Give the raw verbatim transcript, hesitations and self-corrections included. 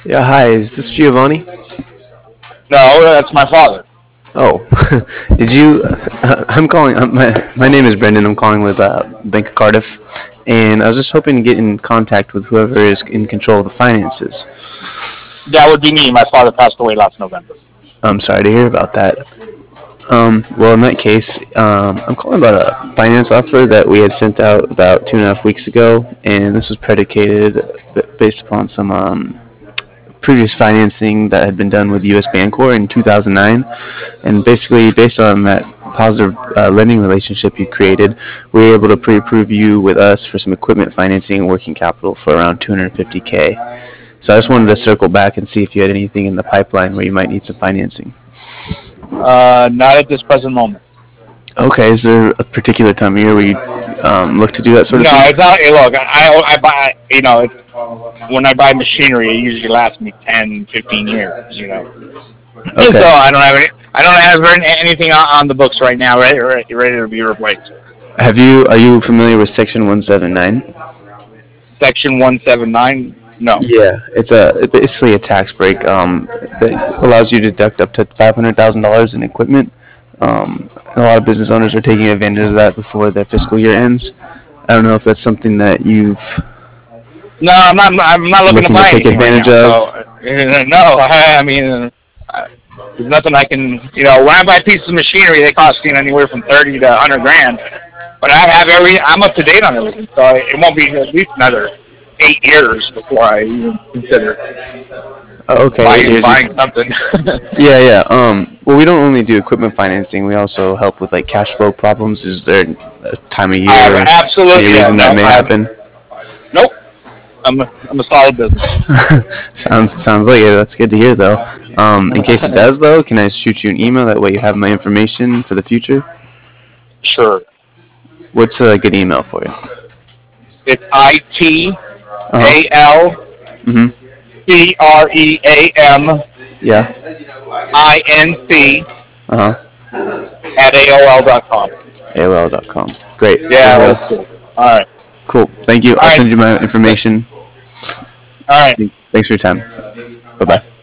Yeah, hi. Is this Giovanni? No, that's my father. Oh, did you? Uh, I'm calling. Uh, my my name is Brendan. I'm calling with uh, Bank of Cardiff, and I was just hoping to get in contact with whoever is in control of the finances. That would be me. My father passed away last November. I'm sorry to hear about that. Um, well, in that case, um, I'm calling about a finance offer that we had sent out about two and a half weeks ago, and this was predicated based upon some um, previous financing that had been done with U S. Bancorp in two thousand nine. And basically, based on that positive uh, lending relationship you created, we were able to pre-approve you with us for some equipment financing and working capital for around two hundred fifty k. So I just wanted to circle back and see if you had anything in the pipeline where you might need some financing. Uh, not at this present moment. Okay, is there a particular time of year where you um, look to do that sort of No, thing? it's not. Hey, look, I, I buy. You know, it, when I buy machinery, it usually lasts me ten, fifteen years. You know, so Okay. I don't have any. I don't have anything on the books right now ready, ready, ready to be replaced. Have you? Are you familiar with Section one seventy-nine? Section one seven nine. No. Yeah, it's a basically a tax break um, that allows you to deduct up to five hundred thousand dollars in equipment. Um, a lot of business owners are taking advantage of that before their fiscal year ends. I don't know if that's something that you've No, I'm not. I'm not looking to looking to buy take anything right advantage now. of. So uh, no, I, I mean, uh, there's nothing I can. You know, when I buy pieces of machinery, they cost you know, anywhere from thirty to a hundred grand. But I have every. I'm up to date on everything, so it won't be at least another eight years before I even consider Oh, okay, eight buying years. buying something. Yeah, yeah. Um, well, we don't only do equipment financing. We also help with like cash flow problems. Is there a time of I year have or any absolutely yeah. reason that No, may I have happen? nope. I'm a, I'm a solid business. sounds sounds like it. That's good to hear, though. Um, in case it does, though, can I shoot you an email? That way you have my information for the future. Sure. What's a good email for you? It's I T Uh A huh. L Mhm. C R E A M Yeah. I N C Uh huh. at A O L dot com. A O L dot com. Great. Yeah, Well, that's cool. All right. cool. Thank you. All I'll right. send you my information. All right. Thanks for your time. Bye Bye. bye.